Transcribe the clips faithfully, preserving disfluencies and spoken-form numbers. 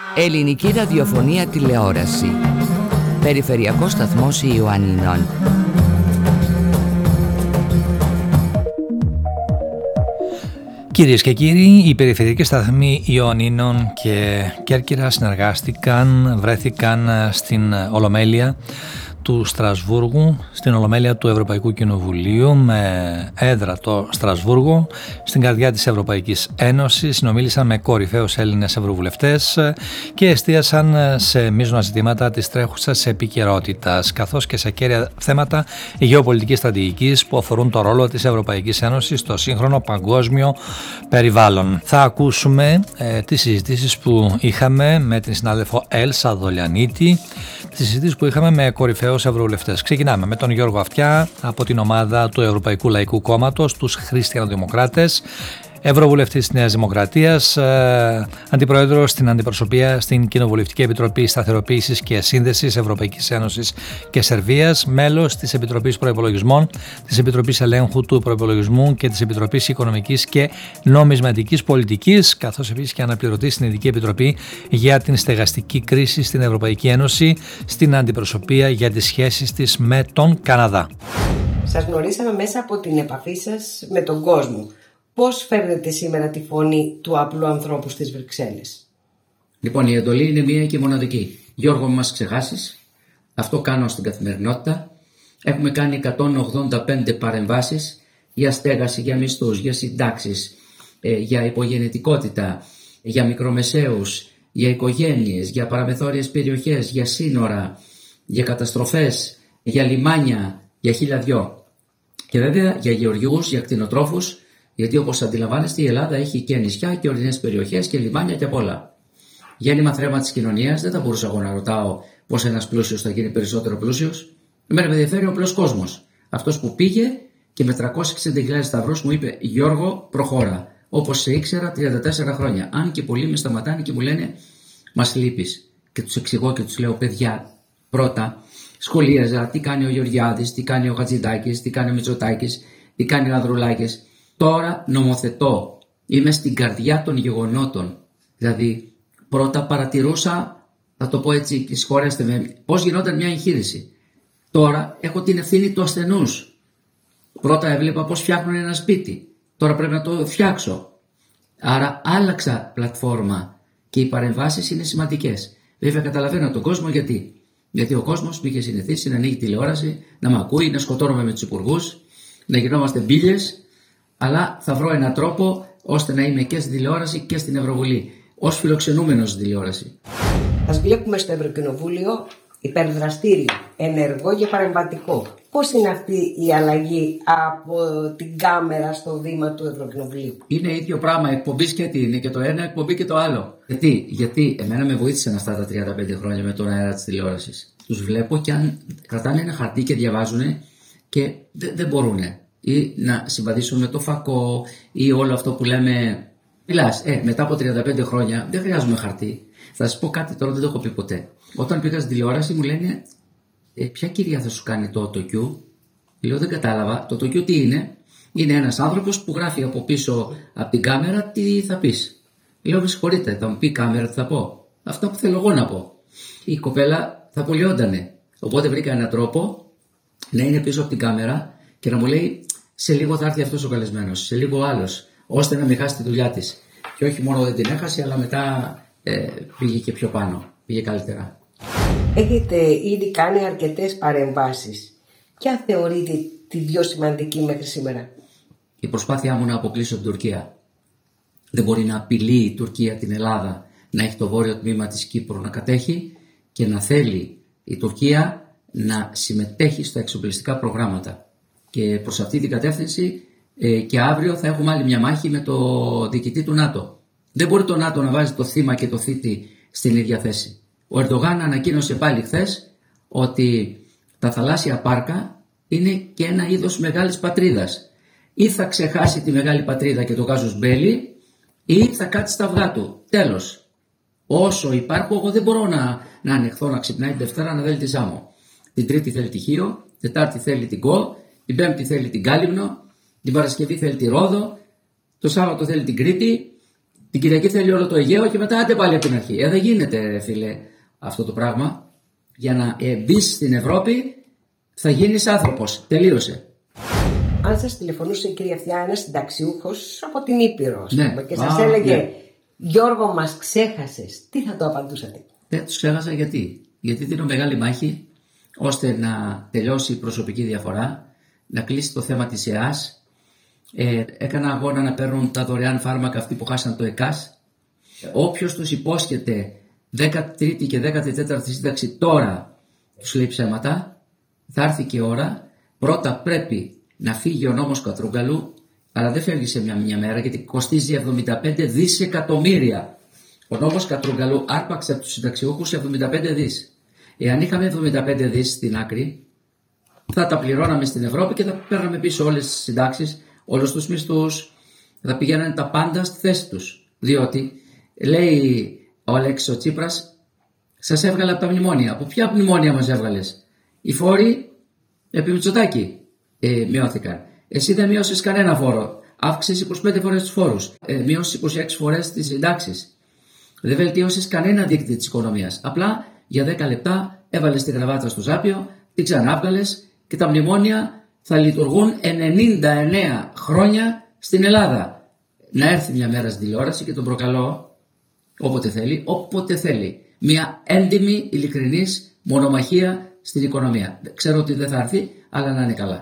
Ελληνική ραδιοφωνία τηλεόραση. Περιφερειακός σταθμός Ιωαννινών. Κυρίες και κύριοι, οι περιφερειακοί σταθμοί Ιωαννίνων και Κέρκυρα συνεργάστηκαν, βρέθηκαν στην Ολομέλεια του Στρασβούργου, στην Ολομέλεια του Ευρωπαϊκού Κοινοβουλίου με έδρα το Στρασβούργο, στην καρδιά της Ευρωπαϊκής Ένωσης. Συνομίλησαν με κορυφαίους Έλληνες ευρωβουλευτές και εστίασαν σε μείζωνα ζητήματα της τρέχουσας επικαιρότητας, καθώς και σε κέρια θέματα γεωπολιτικής στρατηγικής που αφορούν το ρόλο της Ευρωπαϊκής Ένωσης στο σύγχρονο παγκόσμιο περιβάλλον. Θα ακούσουμε ε, τις συζητήσεις που είχαμε με την συνάδελφο Έλσα Δολιανίτη, τις συζητήσεις που είχαμε με κορυφαίους ευρωβουλευτές. Ξεκινάμε με τον Γιώργο Αυτιά από την ομάδα του Ευρωπαϊκού Λαϊκού Κόμματος, τους Χριστιανοδημοκράτες, ευρωβουλευτής της Νέας Δημοκρατίας, ε, αντιπρόεδρος στην αντιπροσωπεία στην Κοινοβουλευτική Επιτροπή Σταθεροποίησης και Σύνδεσης Ευρωπαϊκής Ένωσης και Σερβίας, μέλος της Επιτροπής Προϋπολογισμών, της Επιτροπής Ελέγχου του Προϋπολογισμού και της Επιτροπής Οικονομικής και Νομισματικής Πολιτικής, καθώς επίσης και αναπληρωτής στην Ειδική Επιτροπή για την Στεγαστική Κρίση στην Ευρωπαϊκή Ένωση, στην αντιπροσωπεία για τις σχέσεις της με τον Καναδά. Σας γνωρίσαμε μέσα από την επαφή σας με τον κόσμο. Πώς φέρνετε σήμερα τη φωνή του απλού ανθρώπου στις Βρυξέλλες? Λοιπόν, η εντολή είναι μία και μοναδική. Γιώργο, μην μας ξεχάσεις. Αυτό κάνω στην καθημερινότητα. Έχουμε κάνει εκατόν ογδόντα πέντε παρεμβάσεις για στέγαση, για μισθούς, για συντάξεις, για υπογεννητικότητα, για μικρομεσαίους, για οικογένειες, για παραμεθόριες περιοχές, για σύνορα, για καταστροφές, για λιμάνια, για χίλια δυο. Και βέβαια για γεωργιούς, για κτηνοτρόφους. Γιατί όπως αντιλαμβάνεστε η Ελλάδα έχει και νησιά και ορεινές περιοχές και λιμάνια και απ' όλα. Γέννημα θρέμα της κοινωνίας, δεν θα μπορούσα εγώ να ρωτάω πώς ένας πλούσιος θα γίνει περισσότερο πλούσιος. Εμένα με ενδιαφέρει ο απλός κόσμος. Αυτός που πήγε και με τριακόσιες εξήντα χιλιάδες σταυρούς μου είπε Γιώργο, προχώρα. Όπως σε ήξερα τριάντα τέσσερα χρόνια. Αν και πολλοί με σταματάνε και μου λένε μας λείπεις. Και τους εξηγώ και τους λέω παιδιά, πρώτα σχολίαζα τι κάνει ο Γεωργιάδης, τι κάνει ο Χατζηδάκης, τι κάνει ο Μητσοτάκης, τι κάνει ο Ανδρουλάκης. Τώρα νομοθετώ. Είμαι στην καρδιά των γεγονότων. Δηλαδή, πρώτα παρατηρούσα, θα το πω έτσι και συγχωρέστε με, πώς γινόταν μια εγχείρηση. Τώρα έχω την ευθύνη του ασθενούς. Πρώτα έβλεπα πώς φτιάχνουν ένα σπίτι. Τώρα πρέπει να το φτιάξω. Άρα άλλαξα πλατφόρμα και οι παρεμβάσεις είναι σημαντικές. Βέβαια, καταλαβαίνω τον κόσμο γιατί. Γιατί ο κόσμος με είχε συνηθίσει να ανοίγει τηλεόραση, να με ακούει, να σκοτώνομαι με τους υπουργούς, να γινόμαστε μπίλιες. Αλλά θα βρω έναν τρόπο ώστε να είμαι και στην τηλεόραση και στην Ευρωβουλή, ως φιλοξενούμενος στην τηλεόραση. Σας βλέπουμε στο Ευρωκοινοβούλιο υπερδραστήριο, ενεργό και παρεμβατικό. Πώς είναι αυτή η αλλαγή από την κάμερα στο βήμα του Ευρωκοινοβουλίου? Είναι ίδιο πράγμα, εκπομπή και τι είναι και το ένα, εκπομπή και το άλλο. Γιατί, Γιατί εμένα με βοήθησαν αυτά τα τριάντα πέντε χρόνια με τον αέρα της τηλεόρασης. Τους βλέπω και αν κρατάνε ένα χαρτί και διαβάζουν και δεν, δεν μπορούν. Ή να συμβαδίσουν με το φακό ή όλο αυτό που λέμε. Μιλάς, ε, μετά από τριάντα πέντε χρόνια δεν χρειάζομαι χαρτί. Θα σας πω κάτι τώρα, δεν το έχω πει ποτέ. Όταν πήγα στην τηλεόραση μου λένε ε, ποια κυρία θα σου κάνει το autocue? Λέω δεν κατάλαβα. Το autocue τι είναι? Είναι ένας άνθρωπος που γράφει από πίσω από την κάμερα τι θα πεις. Λέω με συγχωρείτε, θα μου πει η κάμερα τι θα πω? Αυτά που θέλω εγώ να πω. Η κοπέλα θα απολυόντανε. Οπότε βρήκα έναν τρόπο να είναι πίσω από την κάμερα και να μου λέει σε λίγο θα έρθει αυτός ο καλεσμένος, σε λίγο άλλος, ώστε να μην χάσει τη δουλειά της. Και όχι μόνο δεν την έχασε, αλλά μετά ε, πήγε και πιο πάνω, πήγε καλύτερα. Έχετε ήδη κάνει αρκετές παρεμβάσεις. Ποια θεωρείτε τη πιο σημαντική μέχρι σήμερα? Η προσπάθειά μου να αποκλείσω την Τουρκία. Δεν μπορεί να απειλεί η Τουρκία την Ελλάδα να έχει το βόρειο τμήμα της Κύπρου να κατέχει και να θέλει η Τουρκία να συμμετέχει στα εξοπλιστικά προγράμματα. Και προς αυτή την κατεύθυνση ε, και αύριο θα έχουμε άλλη μια μάχη με το διοικητή του ΝΑΤΟ. Δεν μπορεί το ΝΑΤΟ να βάζει το θύμα και το θήτη στην ίδια θέση. Ο Ερντογάν ανακοίνωσε πάλι χθες ότι τα θαλάσσια πάρκα είναι και ένα είδος μεγάλης πατρίδας. Ή θα ξεχάσει τη μεγάλη πατρίδα και το γάζος μπέλι ή θα κάτσει στα αυγά του. Τέλος. Όσο υπάρχω εγώ δεν μπορώ να, να ανεχθώ να ξυπνάει την Δευτέρα να θέλει τη Σάμο. Την Τρίτη θέλει τη Χίο, Τετάρτη θέλει την Κο, την Πέμπτη θέλει την Κάλυμνο, την Παρασκευή θέλει τη Ρόδο, το Σάββατο θέλει την Κρήτη Την Κυριακή θέλει όλο το Αιγαίο και μετά άντε πάλι από την αρχή. Ε, δεν γίνεται, φίλε, αυτό το πράγμα. Για να ε, μπει στην Ευρώπη θα γίνεις άνθρωπος. Τελείωσε. Αν σας τηλεφωνούσε η κυρία Αυτιά ένας συνταξιούχος από την Ήπειρο, Ναι. και σας Α, έλεγε ναι. Γιώργο, μας ξέχασες, τι θα το απαντούσατε? Δεν τους ξέχασα γιατί. Γιατί δίνω μεγάλη μάχη ώστε να τελειώσει η προσωπική διαφορά, να κλείσει το θέμα της ΕΑΣ. Ε, έκανα αγώνα να παίρνουν τα δωρεάν φάρμακα αυτοί που χάσαν το ΕΚΑΣ. Όποιος τους υπόσχεται δέκατη τρίτη και δέκατη τέταρτη σύνταξη τώρα τους λέει ψέματα. Θα έρθει και ώρα. Πρώτα πρέπει να φύγει ο νόμος Κατρούγκαλου, αλλά δεν φεύγει σε μια, μια μέρα γιατί κοστίζει εβδομήντα πέντε δισεκατομμύρια. Ο νόμος Κατρούγκαλου άρπαξε από τους συνταξιούχους εβδομήντα πέντε δις. Εάν είχαμε εβδομήντα πέντε δις στην άκρη, θα τα πληρώναμε στην Ευρώπη και θα παίρναμε πίσω όλες τις συντάξεις, όλους τους μισθούς, θα πηγαίνανε τα πάντα στη θέση τους. Διότι λέει ο Αλέξης ο Τσίπρας, σας έβγαλε από τα μνημόνια. Από ποια μνημόνια μας έβγαλες? Οι φόροι επί Μητσοτάκη ε, μειώθηκαν. Εσύ δεν μείωσες κανένα φόρο. Αύξησες είκοσι πέντε φορές τους φόρους. Ε, μείωσες είκοσι έξι φορές τις συντάξεις. Δεν βελτίωσες κανένα δείκτη της οικονομίας. Απλά για δέκα λεπτά έβαλες τη γραβάτα στο Ζάπιο, την ξανάβγαλες και τα μνημόνια θα λειτουργούν ενενήντα εννέα χρόνια στην Ελλάδα. Να έρθει μια μέρα στην τηλεόραση και τον προκαλώ όποτε θέλει, όποτε θέλει. Μια έντιμη, ειλικρινής μονομαχία στην οικονομία. Ξέρω ότι δεν θα έρθει, αλλά να είναι καλά.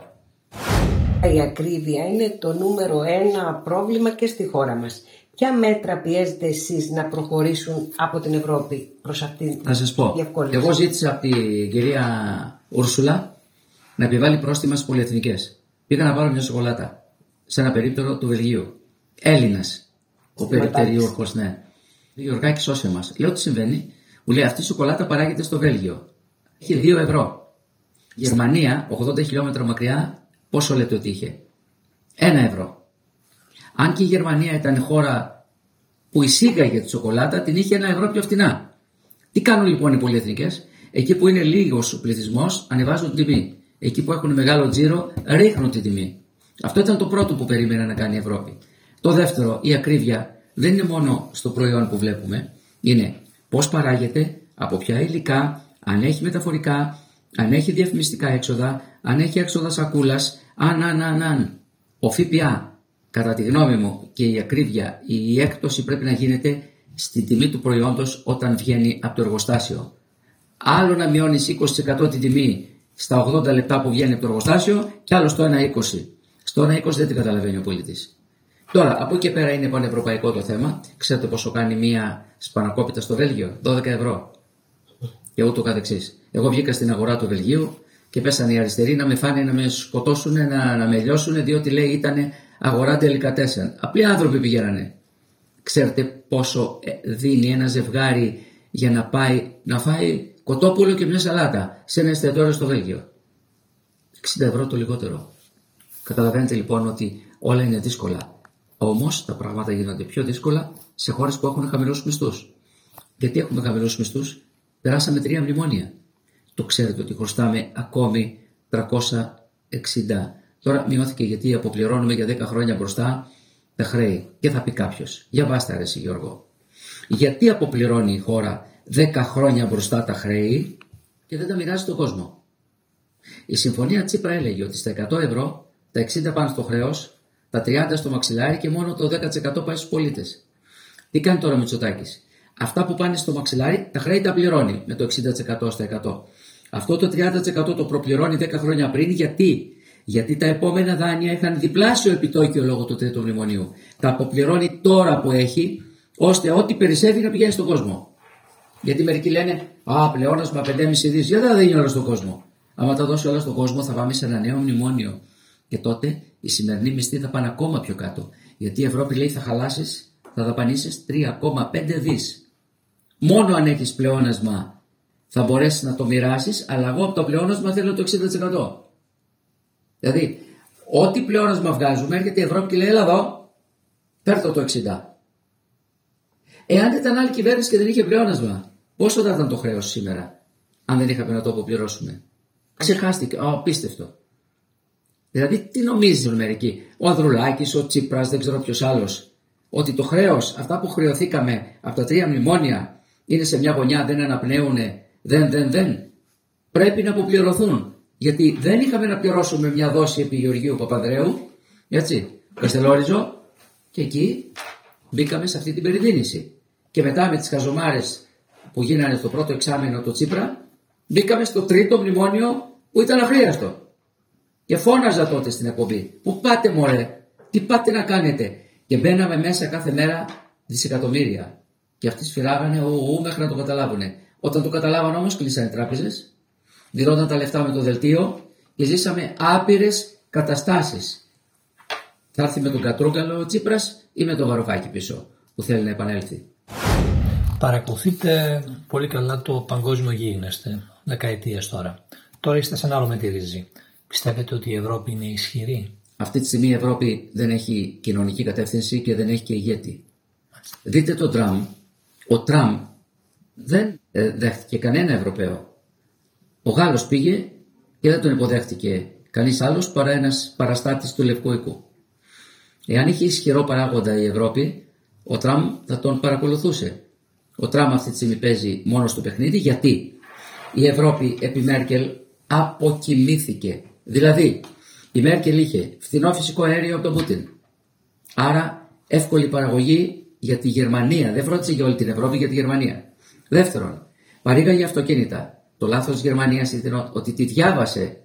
Η ακρίβεια είναι το νούμερο ένα πρόβλημα και στη χώρα μας. Ποια μέτρα πιέζετε εσείς να προχωρήσουν από την Ευρώπη προς αυτήν την Θα σας πω. διευκόλυνση? Εγώ ζήτησα από την κυρία Ούρσουλα να επιβάλλει πρόστιμα στις πολυεθνικές. Πήγα να πάρω μια σοκολάτα σε ένα περίπτερο του Βελγίου. Έλληνας. Ο περιπτεριούχος, ναι. Γιωργάκη, σώσε μας. Λέω τι συμβαίνει. Μου λέει αυτή η σοκολάτα παράγεται στο Βέλγιο. Έχει δύο ευρώ. Γερμανία, ογδόντα χιλιόμετρα μακριά, πόσο λέτε ότι είχε? ένα ευρώ. Αν και η Γερμανία ήταν χώρα που εισήγαγε τη σοκολάτα, την είχε ένα ευρώ πιο φτηνά. Τι κάνουν λοιπόν οι πολυεθνικές? Εκεί που είναι λίγος ο πληθυσμός, ανεβάζουν την τιμή. Εκεί που έχουν μεγάλο τζίρο, ρίχνουν την τιμή. Αυτό ήταν το πρώτο που περίμενε να κάνει η Ευρώπη. Το δεύτερο, η ακρίβεια δεν είναι μόνο στο προϊόν που βλέπουμε, είναι πώς παράγεται, από ποια υλικά, αν έχει μεταφορικά, αν έχει διαφημιστικά έξοδα, αν έχει έξοδα σακούλας, αν, αν, αν, αν. Ο ΦΠΑ, κατά τη γνώμη μου, και η ακρίβεια, η έκπτωση πρέπει να γίνεται στην τιμή του προϊόντος όταν βγαίνει από το εργοστάσιο. Άλλο να μειώνεις είκοσι τοις εκατό την τιμή στα ογδόντα λεπτά που βγαίνει από το εργοστάσιο και άλλο στο ένα είκοσι. Στο ένα είκοσι δεν την καταλαβαίνει ο πολίτης. Τώρα, από εκεί πέρα είναι πανευρωπαϊκό το θέμα. Ξέρετε πόσο κάνει μία σπανακόπιτα στο Βέλγιο? δώδεκα ευρώ. Και ούτω καθεξής. Εγώ βγήκα στην αγορά του Βελγίου και πέσανε οι αριστεροί να με φάνε, να με σκοτώσουν, να, να με λιώσουν, διότι λέει ήταν αγορά τελικατέσεν. Απλοί άνθρωποι πηγαίνανε. Ξέρετε πόσο δίνει ένα ζευγάρι για να πάει να φάει κοτόπουλο και μια σαλάτα σε ένα εστιατόριο στο Βέλγιο? εξήντα ευρώ το λιγότερο. Καταλαβαίνετε λοιπόν ότι όλα είναι δύσκολα. Όμως τα πράγματα γίνονται πιο δύσκολα σε χώρες που έχουν χαμηλούς μισθούς. Γιατί έχουμε χαμηλούς μισθούς? Περάσαμε τρία μνημόνια. Το ξέρετε ότι χρωστάμε ακόμη τριακόσια εξήντα. Τώρα μειώθηκε γιατί αποπληρώνουμε για δέκα χρόνια μπροστά τα χρέη. Και θα πει κάποιος, για βάστα αρέσει Γιώργο, γιατί αποπληρώνει η χώρα δέκα χρόνια μπροστά τα χρέη και δεν τα μοιράζει στον κόσμο? Η συμφωνία Τσίπρα έλεγε ότι στα εκατό ευρώ τα εξήντα πάνε στο χρέος, τα τριάντα στο μαξιλάρι και μόνο το δέκα τοις εκατό πάει στους πολίτες. Τι κάνει τώρα ο Μητσοτάκης? Αυτά που πάνε στο μαξιλάρι τα χρέη τα πληρώνει με το εξήντα τοις εκατό στα εκατό. Αυτό το τριάντα τοις εκατό το προπληρώνει δέκα χρόνια πριν. Γιατί? Γιατί τα επόμενα δάνεια είχαν διπλάσιο επιτόκιο λόγω του τρίτου μνημονίου. Τα αποπληρώνει τώρα που έχει, ώστε ό,τι περισσεύει να πηγαίνει στον κόσμο. Γιατί μερικοί λένε, α, πλεόνασμα πέντε κόμμα πέντε δις, γιατί δεν δίνει όλα στον κόσμο? Άμα τα δώσει όλα στον κόσμο, θα πάμε σε ένα νέο μνημόνιο. Και τότε οι σημερινοί μισθοί θα πάνε ακόμα πιο κάτω. Γιατί η Ευρώπη λέει θα χαλάσεις, θα δαπανίσεις τρία κόμμα πέντε δις. Μόνο αν έχεις πλεόνασμα θα μπορέσεις να το μοιράσεις, αλλά εγώ από το πλεόνασμα θέλω το εξήντα τοις εκατό. Δηλαδή, ό,τι πλεόνασμα βγάζουμε, έρχεται η Ευρώπη και λέει, έλα εδώ, φέρτε το εξήντα. Εάν ήταν άλλη κυβέρνηση και δεν είχε πλεόνασμα, πόσο θα ήταν το χρέος σήμερα, αν δεν είχαμε να το αποπληρώσουμε? Ξεχάστηκε, απίστευτο. Δηλαδή, τι νομίζουν μερικοί? Ο Ανδρουλάκης, ο Τσίπρας, δεν ξέρω ποιος άλλος. ότι το χρέος, αυτά που χρεωθήκαμε από τα τρία μνημόνια είναι σε μια γωνιά, δεν αναπνέουνε, δεν, δεν, δεν. Πρέπει να αποπληρωθούν. Γιατί δεν είχαμε να πληρώσουμε μια δόση επί Γεωργίου Παπανδρέου, έτσι, Καστελόριζο, και εκεί μπήκαμε σε αυτή την περιδίνηση. Και μετά με τις χαζομάρες που γίνανε στο πρώτο εξάμηνο το Τσίπρα, μπήκαμε στο τρίτο μνημόνιο που ήταν αχρίαστο. Και φώναζα τότε στην εκπομπή, πού πάτε μωρέ, τι πάτε να κάνετε. Και μπαίναμε μέσα κάθε μέρα δισεκατομμύρια. Και αυτοί σφυράγανε ου, ου, μέχρι να το καταλάβουνε. Όταν το καταλάβαν όμως, κλείσανε τράπεζες, δινόταν τα λεφτά με το δελτίο και ζήσαμε άπειρες καταστάσεις. Θα έρθει με τον Κατρούγκαλο ο Τσίπρας ή με τον Βαρουφάκη πίσω που θέλει να επανέλθει. Παρακολουθείτε πολύ καλά το παγκόσμιο γίγνεσθε, δεκαετίες τώρα. Τώρα είστε σε ένα άλλο μετηρίζι. Πιστεύετε ότι η Ευρώπη είναι ισχυρή? Αυτή τη στιγμή η Ευρώπη δεν έχει κοινωνική κατεύθυνση και δεν έχει και ηγέτη. Δείτε τον Τραμπ. Ο Τραμπ δεν ε, δέχτηκε κανένα Ευρωπαίο. Ο Γάλλος πήγε και δεν τον υποδέχτηκε κανείς άλλος παρά ένας παραστάτης του Λευκού Οίκου. Εάν είχε ισχυρό παράγοντα η Ευρώπη, ο Τραμπ θα τον παρακολουθούσε. Ο Τραμπ αυτή τη στιγμή παίζει μόνο στο παιχνίδι, γιατί η Ευρώπη επί Μέρκελ αποκοιμήθηκε. Δηλαδή, η Μέρκελ είχε φθηνό φυσικό αέριο από τον Πούτιν. Άρα, εύκολη παραγωγή για τη Γερμανία. Δεν φρόντισε για όλη την Ευρώπη, για τη Γερμανία. Δεύτερον, παρήγαγε αυτοκίνητα. Το λάθος της Γερμανίας ήταν ότι τη διάβασε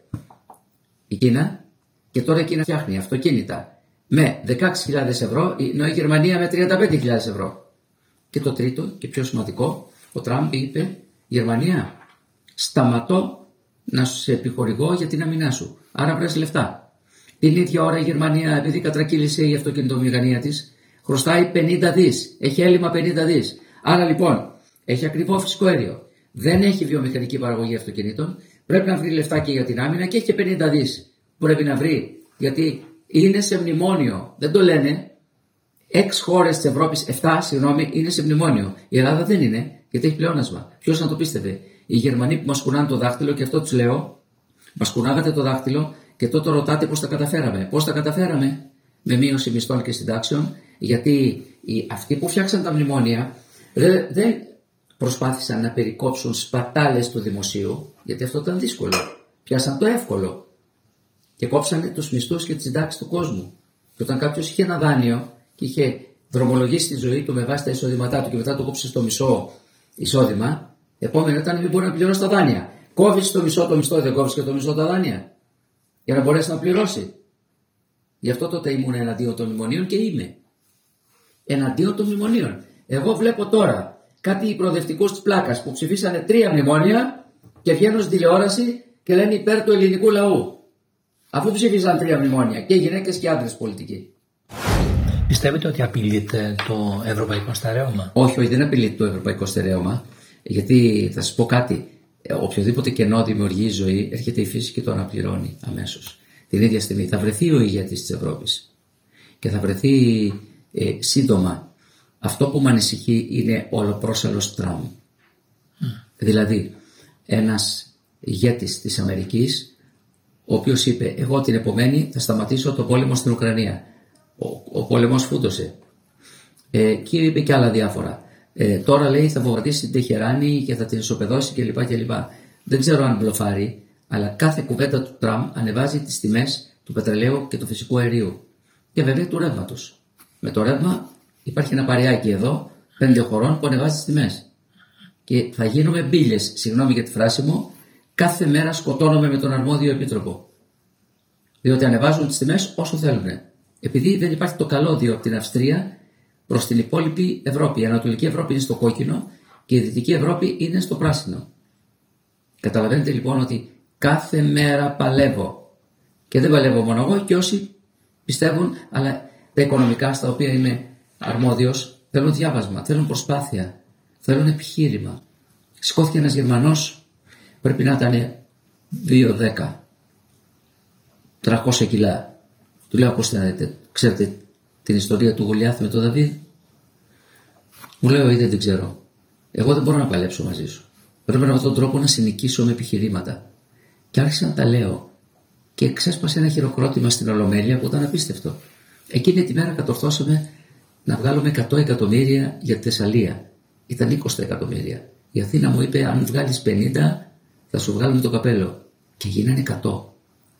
η Κίνα και τώρα η Κίνα φτιάχνει αυτοκίνητα με δεκαέξι χιλιάδες ευρώ, ενώ η Γερμανία με τριάντα πέντε χιλιάδες ευρώ. Και το τρίτο και πιο σημαντικό, ο Τραμπ είπε, Γερμανία, σταματώ να σε επιχορηγώ για την αμυνά σου. Άρα βρες λεφτά. Την ίδια ώρα η Γερμανία, επειδή κατρακύλησε η αυτοκινητομηχανία της, χρωστάει πενήντα δις. Έχει έλλειμμα πενήντα δις. Άρα λοιπόν, έχει ακριβό φυσικό αέριο. Δεν έχει βιομηχανική παραγωγή αυτοκινήτων. Πρέπει να βρει λεφτά και για την άμυνα και έχει και πενήντα δις. Πρέπει να βρει. Γιατί είναι σε μνημόνιο. Δεν το λένε. Έξι χώρες της Ευρώπης, εφτά, συγγνώμη, είναι σε μνημόνιο. Η Ελλάδα δεν είναι, γιατί έχει πλεόνασμα. Ποιος να το πίστευε? Οι Γερμανοί που μας κουνάνε το δάχτυλο, και αυτό τους λέω, μας κουνάγατε το δάχτυλο και τότε ρωτάτε πώς τα καταφέραμε. Πώς τα καταφέραμε? Με μείωση μισθών και συντάξεων, γιατί οι, αυτοί που φτιάξαν τα μνημόνια δεν, δεν προσπάθησαν να περικόψουν σπατάλες του δημοσίου, γιατί αυτό ήταν δύσκολο. Πιάσαν το εύκολο και κόψανε τους μισθούς και τις συντάξεις του κόσμου. Και όταν κάποιος είχε ένα δάνειο και είχε δρομολογήσει τη ζωή του με βάση τα εισόδηματά του και μετά το κόψε στο μισό εισόδημα, επόμενο ήταν μην μπορεί να πληρώσει τα δάνεια. Κόβεις το μισό το μισθό, δεν κόβεις και το μισό τα δάνεια, για να μπορέσει να πληρώσει. Γι' αυτό τότε ήμουν εναντίον των μνημονίων και είμαι. Εναντίον των μνημονίων. Εγώ βλέπω τώρα κάτι προοδευτικούς της πλάκας που ψηφίσανε τρία μνημόνια και βγαίνουν στην τηλεόραση και λένε υπέρ του ελληνικού λαού. Αφού ψήφισαν τρία μνημόνια και γυναίκες και άντρες πολιτικοί. Πιστεύετε ότι απειλείται το ευρωπαϊκό στερέωμα? Όχι, όχι, δεν απειλείται το ευρωπαϊκό στερέωμα. Γιατί θα σας πω κάτι. Οποιοδήποτε κενό δημιουργεί η ζωή, έρχεται η φύση και το αναπληρώνει αμέσως. Την ίδια στιγμή θα βρεθεί ο ηγέτης της Ευρώπης και θα βρεθεί ε, σύντομα. Αυτό που με ανησυχεί είναι ολοπρόσαλος Τραμπ. Mm. Δηλαδή, ένας ηγέτης της Αμερικής, ο οποίος είπε, εγώ την επομένη θα σταματήσω το πόλεμο στην Ουκρανία. Ο, ο πόλεμος φούντωσε. Ε, και είπε και άλλα διάφορα. Ε, τώρα λέει θα βομβαρδίσει την Τεχεράνη και θα την ισοπεδώσει κλπ. κλπ. Δεν ξέρω αν μπλοφάρει, αλλά κάθε κουβέντα του Τραμπ ανεβάζει τις τιμές του πετρελαίου και του φυσικού αερίου. Και βέβαια του ρεύματος. Με το ρεύμα υπάρχει ένα παρεάκι εδώ, πέντε χωρών που ανεβάζει τις τιμές. Και θα γίνουμε μπίλες, συγγνώμη για τη φράση μου, κάθε μέρα σκοτώνομαι με τον αρμόδιο επίτροπο. Διότι ανεβάζουν τις τιμές όσο θέλουν. Επειδή δεν υπάρχει το καλώδιο από την Αυστρία προς την υπόλοιπη Ευρώπη. Η Ανατολική Ευρώπη είναι στο κόκκινο και η Δυτική Ευρώπη είναι στο πράσινο. Καταλαβαίνετε λοιπόν ότι κάθε μέρα παλεύω. Και δεν παλεύω μόνο εγώ και όσοι πιστεύουν, αλλά τα οικονομικά στα οποία είμαι αρμόδιος θέλουν διάβασμα, θέλουν προσπάθεια, θέλουν επιχείρημα. Σηκώθηκε ένας Γερμανός, πρέπει να ήταν δύο δέκα, τριακόσια κιλά. Του λέω, ακούστε, ξέρετε την ιστορία του Γολιάθ με τον Δαβίδ? Μου λέει, όχι, δεν την ξέρω. Εγώ δεν μπορώ να παλέψω μαζί σου. Πρέπει με αυτόν τον τρόπο να συνοικήσω με επιχειρήματα. Και άρχισα να τα λέω. Και ξέσπασε ένα χειροκρότημα στην Ολομέλεια που ήταν απίστευτο. Εκείνη τη μέρα κατορθώσαμε να βγάλουμε εκατό εκατομμύρια για τη Θεσσαλία. Ήταν είκοσι εκατομμύρια. Η Αθήνα μου είπε: αν βγάλεις πενήντα, θα σου βγάλουμε το καπέλο. Και γίνανε εκατό.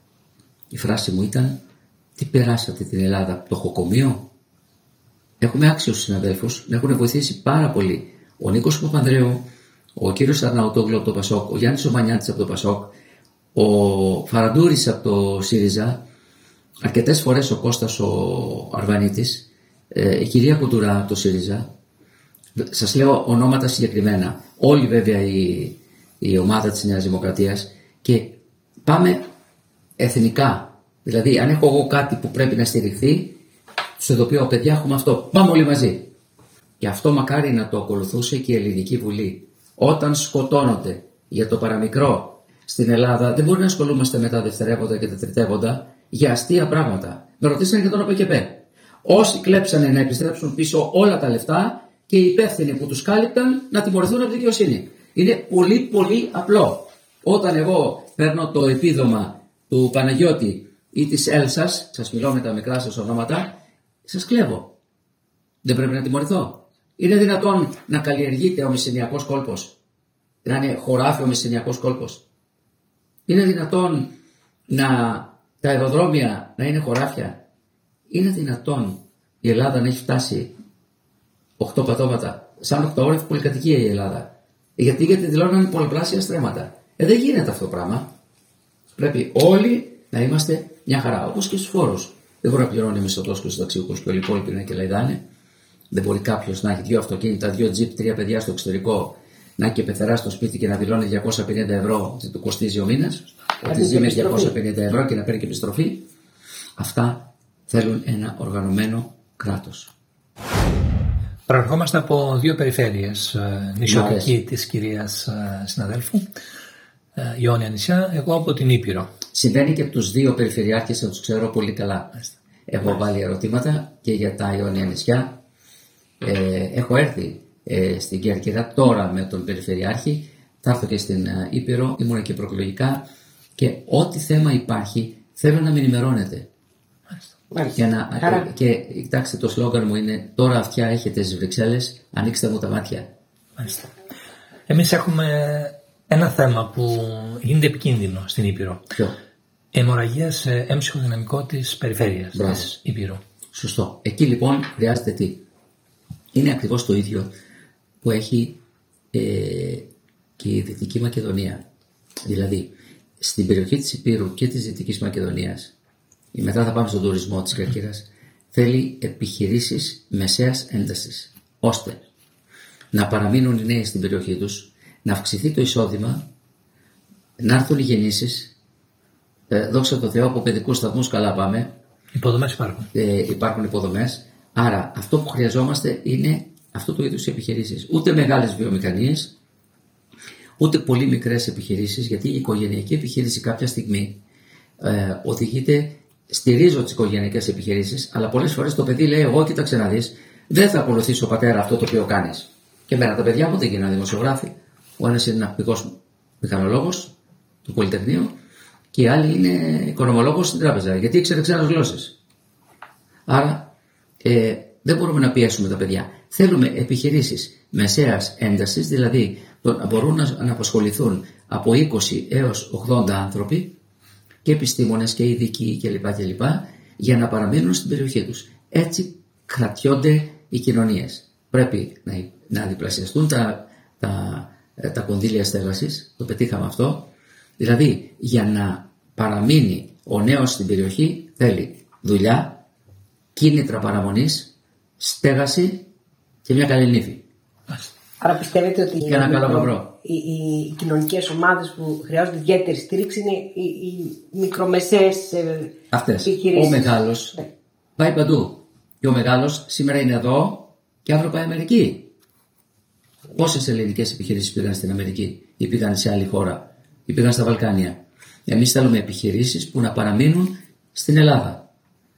Η φράση μου ήταν: τι περάσατε την Ελλάδα από το χοκομείο? Έχουμε άξιους συναδέλφους, με έχουν βοηθήσει πάρα πολύ. Ο Νίκος Παπανδρέου, ο κύριος Αρναουτόγλου από το Πασόκ, ο Γιάννης Ομανιάτης από το Πασόκ, ο Φαραντούρης από το ΣΥΡΙΖΑ, αρκετές φορές ο Κώστας ο Αρβανίτης, η κυρία Κουντουρά από το ΣΥΡΙΖΑ. Σας λέω ονόματα συγκεκριμένα. Όλη βέβαια η, η ομάδα της Νέας Δημοκρατίας, και πάμε εθνικά. Δηλαδή, αν έχω εγώ κάτι που πρέπει να στηριχθεί, τους ειδοποιώ: παιδιά, έχουμε αυτό. Πάμε όλοι μαζί. Και αυτό μακάρι να το ακολουθούσε και η Ελληνική Βουλή. Όταν σκοτώνονται για το παραμικρό στην Ελλάδα, δεν μπορεί να ασχολούμαστε με τα δευτερεύοντα και τα τριτεύοντα για αστεία πράγματα. Με ρωτήσανε για τον ΟΠΕΚΕΠΕ. Όσοι κλέψανε να επιστρέψουν πίσω όλα τα λεφτά και οι υπεύθυνοι που τους κάλυπταν να τιμωρηθούν από τη δικαιοσύνη. Είναι πολύ πολύ απλό. Όταν εγώ παίρνω το επίδομα του Παναγιώτη ή της Έλσας, σας μιλώ με τα μικρά σας ονόματα, σας κλέβω. Δεν πρέπει να τιμωρηθώ? Είναι δυνατόν να καλλιεργείται ο μεσηνιακός κόλπος, να είναι χωράφι ο μεσηνιακός κόλπος? Είναι δυνατόν να τα αεροδρόμια να είναι χωράφια? Είναι δυνατόν η Ελλάδα να έχει φτάσει οκτώ πατώματα, σαν οκτώωρευη πολυκατοικία η Ελλάδα? Γιατί, γιατί δηλώνανε πολλαπλάσια στρέμματα. Ε, δεν γίνεται αυτό το πράγμα. Πρέπει όλοι να είμαστε μια χαρά, όπως και στους φόρους. Δεν μπορεί να πληρώνει μισθωτός και συνταξιούχος και όλοι οι υπόλοιποι να κελαϊδάνε. Δεν μπορεί κάποιος να έχει δύο αυτοκίνητα, δύο τζιπ, τρία παιδιά στο εξωτερικό, να έχει και πεθερά στο σπίτι και να δηλώνει διακόσια πενήντα ευρώ ότι του κοστίζει ο μήνας. Ότι ζει με διακόσια πενήντα ευρώ και να παίρνει και επιστροφή. Αυτά θέλουν ένα οργανωμένο κράτος. Προερχόμαστε από δύο περιφέρειες, νησιωτική της κυρίας συναδέλφου, Ιόνια νησιά, εγώ από την Ήπειρο. Συμβαίνει και από τους δύο περιφερειάρχες, θα τους ξέρω πολύ καλά. Έχω Μάλιστα. βάλει ερωτήματα και για τα Ιόνια νησιά. Ε, έχω έρθει ε, στην Κέρκυρα τώρα με τον περιφερειάρχη, θα έρθω και στην ε, Ήπειρο, ήμουν και προεκλογικά, και ό,τι θέμα υπάρχει θέλω να με ενημερώνετε. Για να, και κοιτάξτε, το σλόγγαν μου είναι: τώρα αυτιά έχετε στις Βρυξέλλες, ανοίξτε μου τα μάτια. Μάλιστα. Εμείς έχουμε ένα θέμα που γίνεται επικίνδυνο στην Ήπειρο. Ποιο? Αιμορραγία σε έμψυχο δυναμικό της περιφέρειας της Ήπειρου. Σωστό. Εκεί λοιπόν χρειάζεται τι? Είναι ακριβώς το ίδιο που έχει ε, και η Δυτική Μακεδονία. Δηλαδή, στην περιοχή της Ήπειρου και της Δυτικής Μακεδονίας, μετά θα πάμε στον τουρισμό της Κέρκυρας, θέλει επιχειρήσεις μεσαίας έντασης, ώστε να παραμείνουν οι νέοι στην περιοχή τους, να αυξηθεί το εισόδημα, να έρθουν οι γεννήσεις. Ε, δόξα τω Θεώ, από παιδικούς σταθμούς καλά πάμε. Υποδομές υπάρχουν. Ε, υπάρχουν υποδομές. Άρα αυτό που χρειαζόμαστε είναι αυτό το είδους επιχειρήσεις. Ούτε μεγάλες βιομηχανίες, ούτε πολύ μικρές επιχειρήσεις, γιατί η οικογενειακή επιχείρηση κάποια στιγμή ε, οδηγείται. Στηρίζω τις οικογενειακές επιχειρήσεις, αλλά πολλές φορές το παιδί λέει: εγώ, κοίταξε να δεις, δεν θα ακολουθήσω, πατέρα, αυτό το οποίο κάνεις. Και εμένα τα παιδιά μου δεν γίνανε δημοσιογράφοι. Ο ένας είναι ναυπηγός μηχανολόγος του Πολυτεχνείου και η άλλη είναι οικονομολόγος στην τράπεζα, γιατί ήξερε ξένες γλώσσες. Άρα ε, δεν μπορούμε να πιέσουμε τα παιδιά. Θέλουμε επιχειρήσεις μεσαίας έντασης, δηλαδή να μπορούν να, να απασχοληθούν από είκοσι έως ογδόντα άνθρωποι, και επιστήμονες και ειδικοί κλπ. κλπ. Για να παραμείνουν στην περιοχή τους. Έτσι κρατιόνται οι κοινωνίες. Πρέπει να, να διπλασιαστούν τα, τα, τα κονδύλια στέγασης, το πετύχαμε αυτό. Δηλαδή, για να παραμείνει ο νέος στην περιοχή θέλει δουλειά, κίνητρα παραμονής, στέγαση και μια καλή νύφη. Άρα πιστεύετε ότι και ένα καλό μαυρό. Οι, οι, οι κοινωνικές ομάδες που χρειάζονται ιδιαίτερη στήριξη είναι οι, οι μικρομεσαίες αυτές. Επιχειρήσεις. Ο μεγάλος ναι. πάει παντού. Και ο μεγάλος σήμερα είναι εδώ και αύριο πάει Αμερική. Πόσες ελληνικές επιχειρήσεις πήγαν στην Αμερική ή πήγαν σε άλλη χώρα ή πήγαν στα Βαλκάνια? Εμείς θέλουμε επιχειρήσεις που να παραμείνουν στην Ελλάδα.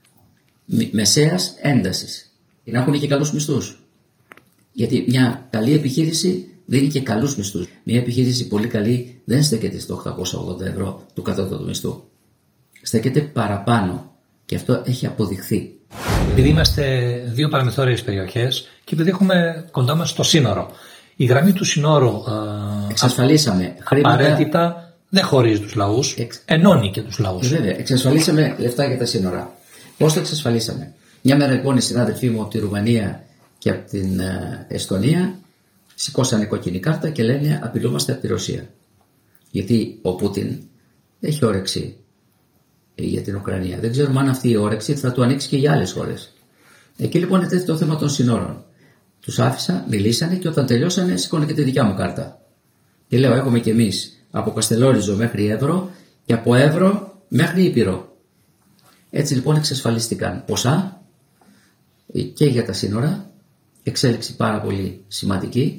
Μεσαίας έντασης. Και να έχουν και καλούς μισθούς. Γιατί μια καλή επιχείρηση δίνει και καλούς μισθούς. Μια επιχείρηση πολύ καλή δεν στέκεται στο οκτακόσια ογδόντα ευρώ του κατώτατου μισθού. Στέκεται παραπάνω. Και αυτό έχει αποδειχθεί. Επειδή είμαστε δύο παραμεθόριες περιοχές και επειδή έχουμε κοντά μας το σύνορο, η γραμμή του συνόρου ε, εξασφαλίσαμε χρήματα. Απαραίτητα δεν χωρίζει τους λαούς, Εξ... ενώνει και τους λαούς. Βέβαια, εξασφαλίσαμε λεφτά για τα σύνορα. Πώς το εξασφαλίσαμε? Μια μέρα λοιπόν οι συνάδελφοί μου από τη Ρουμανία και από την ε, Εστονία σηκώσανε κόκκινη κάρτα και λένε απειλούμαστε από τη Ρωσία. Γιατί ο Πούτιν έχει όρεξη για την Ουκρανία. Δεν ξέρουμε αν αυτή η όρεξη θα του ανοίξει και για άλλες χώρες. Εκεί λοιπόν ετέθη το θέμα των συνόρων. Τους άφησα, μιλήσανε και όταν τελειώσανε σηκώνε και τη δικιά μου κάρτα. Και λέω έχουμε κι εμείς από Καστελόριζο μέχρι Εύρο και από Εύρο μέχρι Ήπειρο. Έτσι λοιπόν εξασφαλίστηκαν ποσά και για τα σύνορα, εξέλιξη πάρα πολύ σημαντική.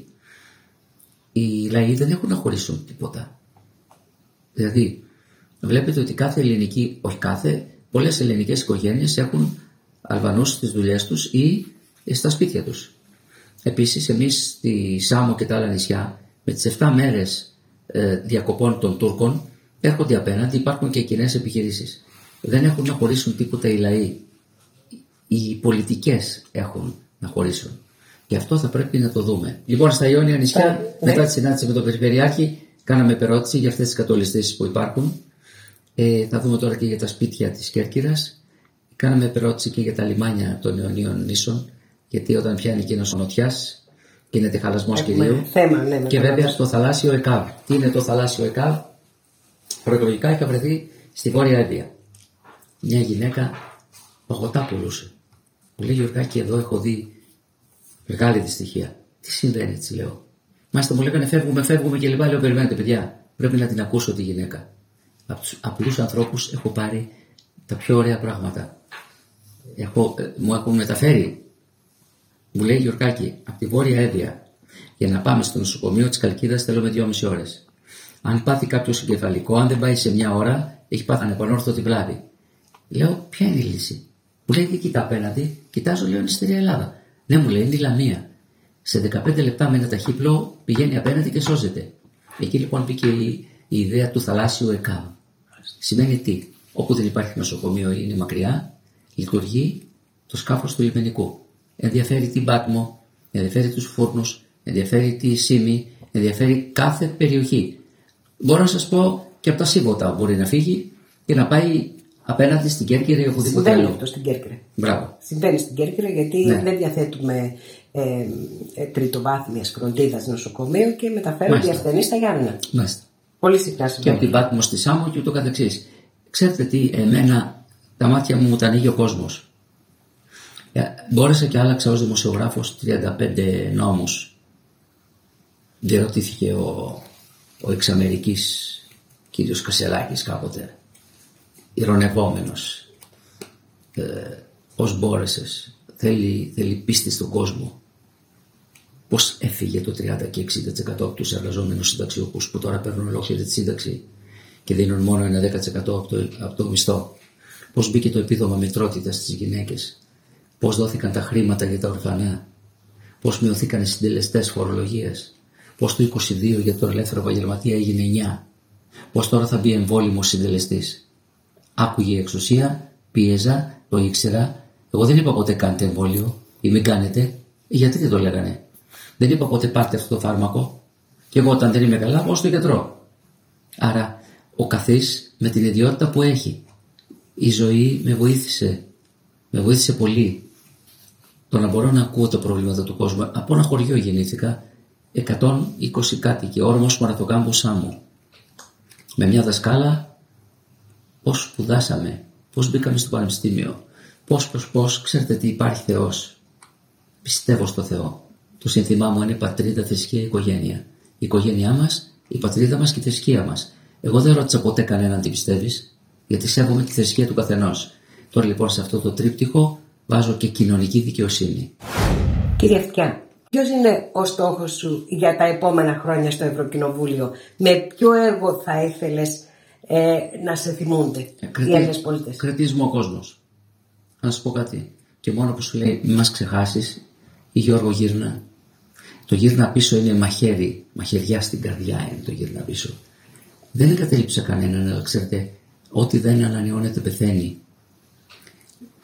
Οι λαοί δεν έχουν να χωρίσουν τίποτα. Δηλαδή βλέπετε ότι κάθε ελληνική, όχι κάθε, πολλές ελληνικές οικογένειες έχουν Αλβανούς στις δουλειές τους ή στα σπίτια τους. Επίσης εμείς στη Σάμο και τα άλλα νησιά με τις εφτά μέρες ε, διακοπών των Τούρκων έρχονται απέναντι, υπάρχουν και κοινές επιχειρήσεις. Δεν έχουν να χωρίσουν τίποτα οι λαοί. Οι πολιτικές έχουν να χωρίσουν. Και αυτό θα πρέπει να το δούμε. Λοιπόν, στα Ιόνια νησιά, yeah, μετά τη συνάντηση με τον Περιφερειάρχη, κάναμε επερώτηση για αυτές τις κατολιστήσεις που υπάρχουν. Ε, θα δούμε τώρα και για τα σπίτια της Κέρκυρας. Κάναμε επερώτηση και για τα λιμάνια των Ιωνίων νήσων. Γιατί όταν πιάνει εκείνος ο νοτιάς, γίνεται χαλασμός κυρίου. Θέμα, ναι, και βέβαια στο θαλάσσιο ΕΚΑΒ. Τι είναι το θαλάσσιο ΕΚΑΒ? Προεκλογικά είχα βρεθεί στη Βόρεια Εύβοια. Μια γυναίκα παγωτά πουλούσε. Μου λέει Γιωργάκη, εδώ έχω δει μεγάλη δυστυχία. Τι συμβαίνει, έτσι λέω. Μάλιστα μου λέγανε φεύγουμε, φεύγουμε και λοιπά. Λέω περιμένετε παιδιά, πρέπει να την ακούσω τη γυναίκα. Από τους απλούς ανθρώπους έχω πάρει τα πιο ωραία πράγματα. Έχω, μου έχουν μεταφέρει. Μου λέει Γιωργάκη, από τη Βόρεια Εύβοια για να πάμε στο νοσοκομείο της Καλκίδας θέλουμε δυόμιση ώρες. Αν πάθει κάποιο εγκεφαλικό, αν δεν πάει σε μια ώρα, έχει πάθει ανεπανόρθωτη βλάβη. Λέω, ποια είναι η λύση? Μου λέει, δεν κοιτά απέναντι, κοιτάζω, λέω, είναι στη Ελλάδα. Ναι, μου λέει, είναι η Λαμία. Σε δεκαπέντε λεπτά με ένα ταχύπλο πηγαίνει απέναντι και σώζεται. Εκεί λοιπόν μπήκε η, η ιδέα του θαλάσσιου ΕΚΑΒ. Σημαίνει τι? Όπου δεν υπάρχει νοσοκομείο ή είναι μακριά, λειτουργεί το σκάφος του λιμενικού. Ενδιαφέρει την Πάτμο, ενδιαφέρει τους Φούρνους, ενδιαφέρει τη Σύμη, ενδιαφέρει κάθε περιοχή. Μπορώ να σας πω και από τα Σύμβοτα μπορεί να φύγει και να πάει απέναντι στην Κέρκυρα ή οπουδήποτε άλλο. Συμβαίνει αυτό στην Κέρκυρα. Μπράβο. Συμβαίνει στην Κέρκυρα γιατί ναι. δεν διαθέτουμε ε, ε, τριτοβάθμιας φροντίδας νοσοκομείο και μεταφέρονται οι ασθενείς στα Γιάννενα. Μάλιστα. Πολύ συχνά συμβαίνει. Και από την Πάτμο στη Σάμο και ούτω καθεξής. Ξέρετε τι, εμένα τα μάτια μου μου τα ανοίγει ο κόσμος. Ε, μπόρεσα και άλλαξα ως δημοσιογράφος τριάντα πέντε νόμους. Διερωτήθηκε ο, ο εξαμερικής κύριος Κασελάκης κάποτε, ειρωνευόμενος. Ε, πώς μπόρεσες? Θέλει, θέλει πίστη στον κόσμο. Πώς έφυγε το τριάντα και εξήντα τοις εκατό από τους εργαζόμενους συνταξιούχους που τώρα παίρνουν ολόκληρη τη σύνταξη και δίνουν μόνο ένα δέκα τοις εκατό από το, από το μισθό. Πώς μπήκε το επίδομα μητρότητας στις γυναίκες. Πώς δόθηκαν τα χρήματα για τα ορφανά. Πώς μειωθήκαν οι συντελεστές φορολογίας. Πώς το είκοσι δύο για τον ελεύθερο επαγγελματία έγινε εννιά. Πώς τώρα θα μπει εμβόλυμος συντελεστής. Άκουγε η εξουσία, πίεζα, το ήξερα. Εγώ δεν είπα ποτέ κάντε εμβόλιο ή μην κάνετε. Γιατί δεν το λέγανε? Δεν είπα ποτέ πάρτε αυτό το φάρμακο. Και εγώ όταν δεν είμαι καλά πάω στο γιατρό. Άρα ο καθής με την ιδιότητα που έχει. Η ζωή με βοήθησε. Με βοήθησε πολύ. Το να μπορώ να ακούω τα προβλήματα του κόσμου. Από ένα χωριό γεννήθηκα, εκατόν είκοσι κάτοικοι, όρμος Μαραθοκάμπου Σάμου. Με μια δασκάλα, πώς σπουδάσαμε, πώς μπήκαμε στο πανεπιστήμιο, πώς, πώς, πώς, ξέρετε τι, υπάρχει Θεός. Πιστεύω στο Θεό. Το σύνθημά μου είναι πατρίδα, θρησκεία, οικογένεια. Η οικογένειά μας, η πατρίδα μας και η θρησκεία μας. Εγώ δεν ρώτησα ποτέ κανέναν τι πιστεύεις, γιατί σέβομαι τη θρησκεία του καθενός. Τώρα λοιπόν σε αυτό το τρίπτυχο βάζω και κοινωνική δικαιοσύνη. Κύριε Αυτιά, ποιος είναι ο στόχος σου για τα επόμενα χρόνια στο Ευρωκοινοβούλιο? Με ποιο έργο θα ήθελες ε, να σε θυμούνται Κρατή, οι Έλληνες πολίτες? Κρατήσουμε ο κόσμος. Να σου πω κάτι. Και μόνο που σου λέει μη μας ξεχάσεις, η Γιώργο γύρνα. Το γύρνα πίσω είναι μαχαίρι, μαχαιριά στην καρδιά είναι το γύρνα πίσω. Δεν εγκατέλειψα κανέναν, αλλά ξέρετε, ό,τι δεν ανανεώνεται πεθαίνει.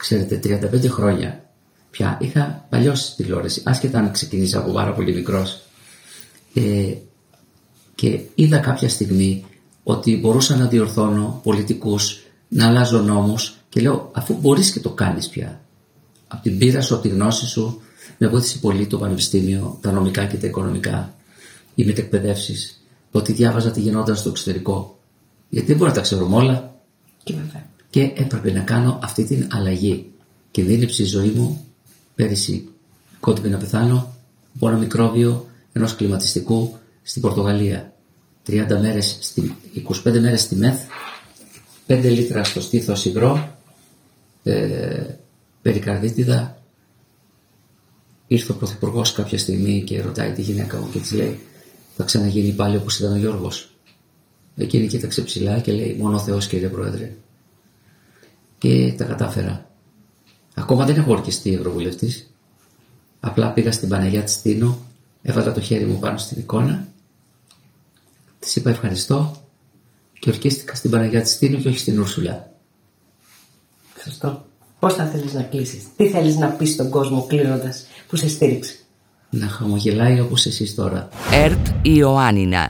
Ξέρετε, τριάντα πέντε χρόνια πια είχα παλιώσει στη τηλεόραση, άσχετα αν ξεκίνησα από πάρα πολύ μικρός. Ε, και είδα κάποια στιγμή ότι μπορούσα να διορθώνω πολιτικούς, να αλλάζω νόμους και λέω, αφού μπορείς και το κάνεις πια. Από την πείρα σου, από τη γνώση σου, με βοήθησε πολύ το πανεπιστήμιο, τα νομικά και τα οικονομικά, οι μετεκπαιδεύσεις, το ότι διάβαζα τι γινόταν στο εξωτερικό. Γιατί δεν μπορώ να τα ξέρουμε όλα. Και βέβαια. Και έπρεπε να κάνω αυτή την αλλαγή. Κινδύνεψε η ζωή μου πέρυσι, κόντυμπε να πεθάνω από ένα μικρόβιο ενός κλιματιστικού στην Πορτογαλία. τριάντα μέρες, είκοσι πέντε μέρες στη ΜΕΘ, πέντε λίτρα στο στήθος υγρό, ε, περικαρδίτιδα. Ήρθε ο Πρωθυπουργός κάποια στιγμή και ρωτάει τη γυναίκα μου και της λέει, θα ξαναγίνει πάλι όπως ήταν ο Γιώργος? Εκείνη κοίταξε ψηλά και λέει, μόνο ο Θεός, κύριε Πρόεδρε. Και τα κατάφερα. Ακόμα δεν έχω ορκιστεί ευρωβουλευτής. Απλά πήγα στην Παναγιά της Στίνου, έβαλα το χέρι μου πάνω στην εικόνα, της είπα ευχαριστώ και ορκίστηκα στην Παναγιά της Στίνου και όχι στην Ούρσουλα. Σωστό. Πώς θα θέλεις να κλείσεις? Τι θέλεις να πεις στον κόσμο κλείνοντας που σε στήριξε? Να χαμογελάει όπως εσείς τώρα. ΕΡΤ Ιωάννινα.